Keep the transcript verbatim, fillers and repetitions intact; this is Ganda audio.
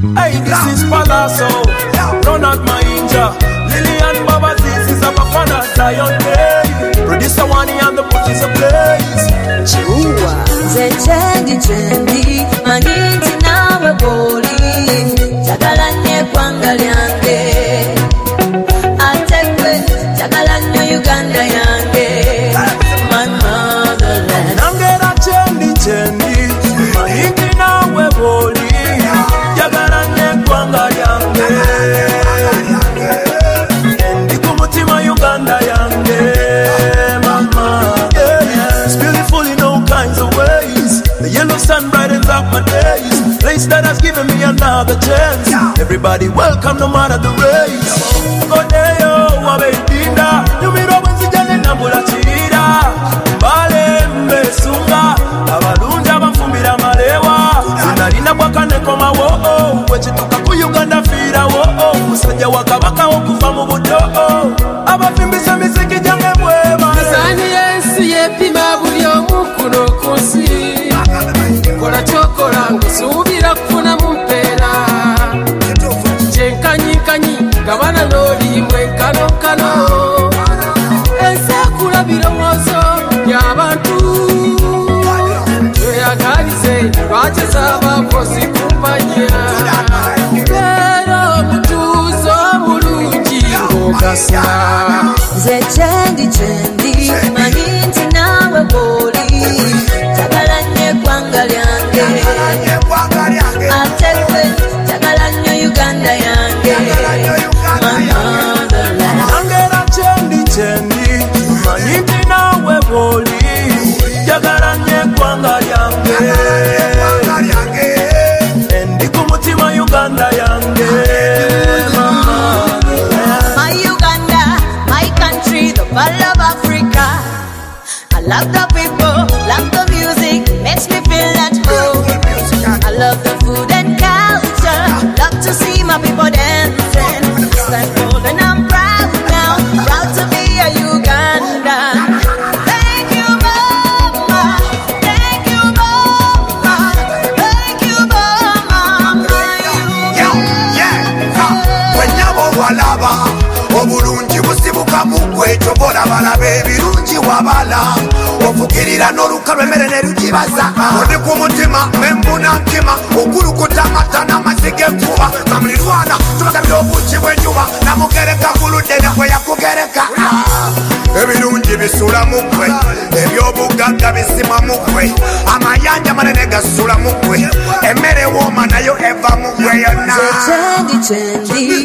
Hey, this is Palazzo, Ronald Mainja, Lillian Babazis is a Bafana Zion Day. Producer Wani and the Bush is a place. Chihuahua, Zechendi Chendi, Maniti nawe boli, Jagalanye Kwangalyange, Atekwe, Jagalanye Uganda yange, my motherland. Nangera Chendi Chendi, Maniti nawe boli, Jagalanye Kwangalyange, Endi kumutima Uganda yange, mama. Yeah, it's beautiful in all kinds of ways. The yellow sun brightens up my days. Place that has given me another chance. Everybody welcome no matter the race. Godeyo wabedinda, nyumiro bwenzijane nambula chira. Bale mbesunga, abalunja bafumbira malewa. Zinalina kwa kaneko mawo, wechituka ku Uganda fira wo. Musanja wakabaka okufa mu buto. Abafimbisa misiki jange bweba. Sani yensi yepima buli omu kuno kunsi. Kola chokola ngusubira kufuna mumpeera. Chenkanyikanyi gabana loli mwenkano nkano. Ensekula birowoozo by'abantu. Tweyagalize lwakiza abakozi kumpanya. Leero omutuuzo omulungi ng'ogasa. Zechendi chendi maniti nawe boli. Jagalanye Kwangalyange, Atekwe, Jagalanye Uganda yange, my motherland. Nangera chendi chendi, maniti nawe boli, Jagalanye Kwangalyange, Endi kumutima Uganda yange, mama. My Uganda, my country, the pearl of Africa. I love the people, love the music, makes me feel at home. I love the food and culture, love to see my people dancing. Stand bold and I'm proud now, proud to be a Ugandan. Thank you, mama, thank you, mama, thank you, mama, my Uganda. Wenyabo walaba, obulungi busibuka mugwe tobola balabe ebirungi wabala. Ofukirira n'olukalwa emmere ne lugibaza. Oli ku mutima membuna nkima, okulukuta amata n'amazige enkuba. Kamulirwana tubagabira obuki bw'enjuba, namugereka kuludde nakwe yakugereka. Ebirungi bisula mugwe, ebyobugagga bisima mugwe, amayanja manene gasula mugwe, emmere wooma nayo eva mugwe yonna. Chendi chendi